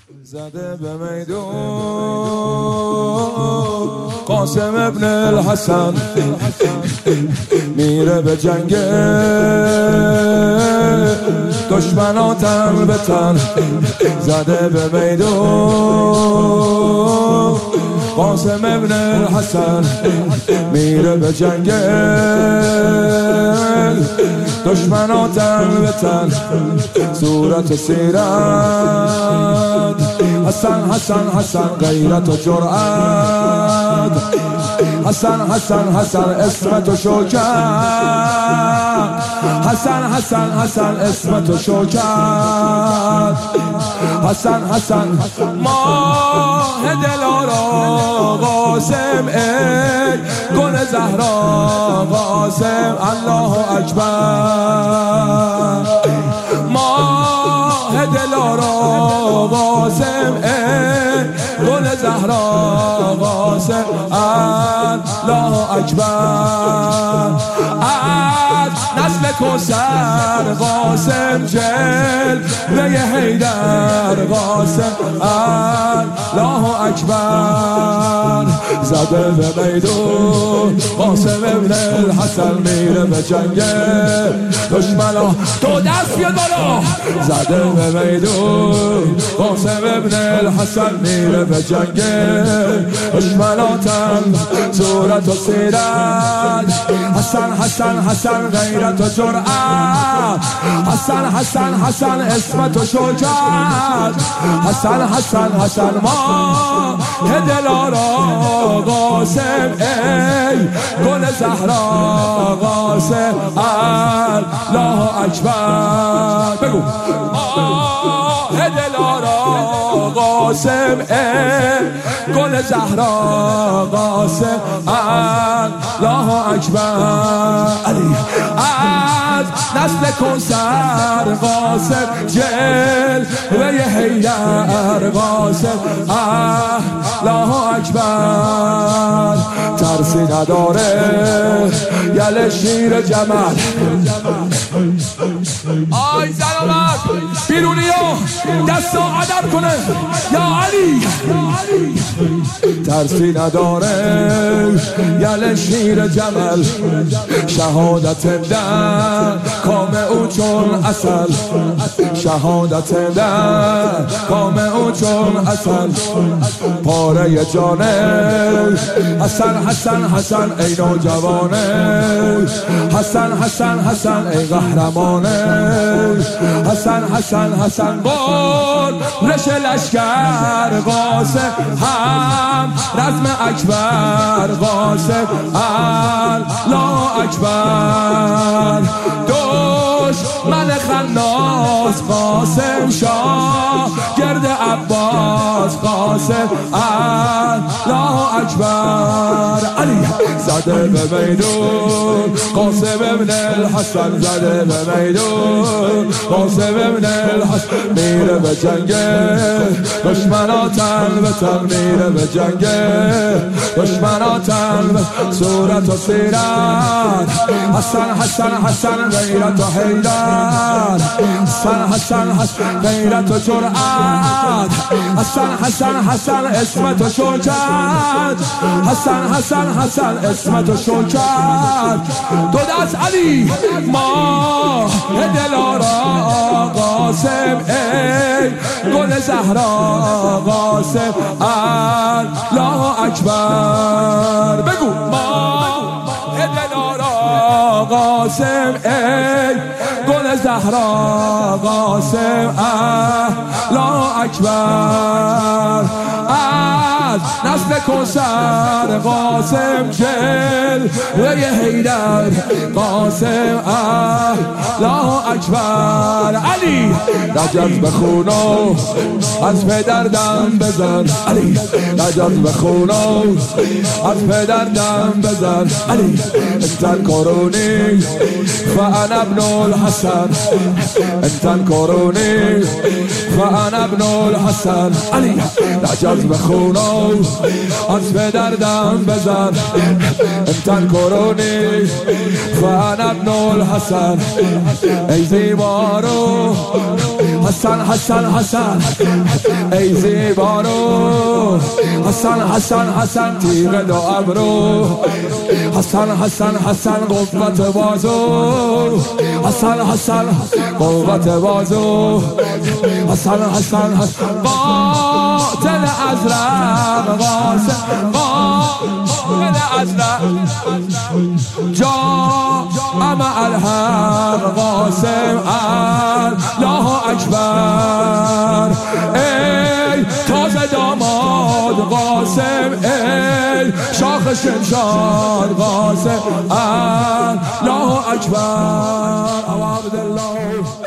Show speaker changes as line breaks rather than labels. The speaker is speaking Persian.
زده به میدون قاسم ابن الحسن میره به جنگ دشمنا تن به تن. زده به میدون قاسم ابن الحسن میره به جنگ دشمنا تن به تن. صورت و سیرت حسن حسن حسن غیرت و جرأت حسن حسن حسن اسمت و شوکت حسن حسن حسن اسمت و شوکت حسن حسن ماه دلارا قاسم ای گل زهرا قاسم الله اکبر. ماه دلارا قاسم ای گل زهرا قاسم الله اکبر. از نسل کوثر قاسم جلوه حیدر قاسم الله اکبر. زده به میدون قاسم ابن الحسن میره به جنگ دشمنا. تو دست بیاد بالا. زده به میدون قاسم ابن الحسن میره به جنگ دشمنا تن. صورت و سیرت حسن حسن حسن غیرت و جرأت حسن حسن حسن اسمت و شوکت حسن حسن حسن ما دلارا قاسم ای گل زهرا قاسم الله اکبر. بگو دلارا قاسم ای گل زهرا قاسم الله اکبر. علی از نسل کوثر قاسم جلوه حیدر قاسم الله اکبر. ترسی نداره یل شیر جمل. آی سلامت بیرونی ها دست ادب کنه یا علی. ترسی نداره یل شیر جمل. شهادت در کام او چون اصل شهادت در کام او چون اصل. پاره جانه حسن حسن حسن ای نوجوانه حسن حسن حسن ای قهرمانه حسن حسن حسن قول رش لشکر قاسم هم رزم اکبر قاسم الله اکبر. دشمن خناس قاسم شاه گرد عباس قاسم الله اکبر. علی زده به میدون قاسم ابن الحسن زده به میدون قاسم ابن الحسن میره به جنگ دشمنا تن به تن میره به جنگ دشمنا تن به. صورت و سیرت حسن حسن حسن غیرت و حیدر حسن حسن حسن غیرت و جرأت حسن حسن حسن اسمت و شوکت حسن حسن حسن اسمت و شوکت. دو دست علی ماه دلارا قاسم ای گل زهرا قاسم الله اکبر. بگو ماه دلارا قاسم ای گل زهرا قاسم الله اکبر. از نسل کوثر قاسم جلوه حیدر قاسم الله اکبر. علی رجب بخونو از پدر دم بزن. علی رجب بخونو از پدر دم بزن. علی انتن کارونی فانا ابن الحسن انتن کارونی فانا ابن الحسن. علی رجب بخونو از پدر دم بزن. انتن کارونی فانا ابن الحسن. ای زیبارو حسن حسن حسن ای زیبارو، حسن حسن حسن تیغ دو ابرو، حسن حسن حسن قوت بازو، حسن حسن قوت بازو، حسن حسن حسن قاتل ازرق، قاتل ازرق جام الحق، قاسم الله اکبر. ای تازه داماد قاسم، ای شاخ شمشاد قاسم الله اکبر. عبدالله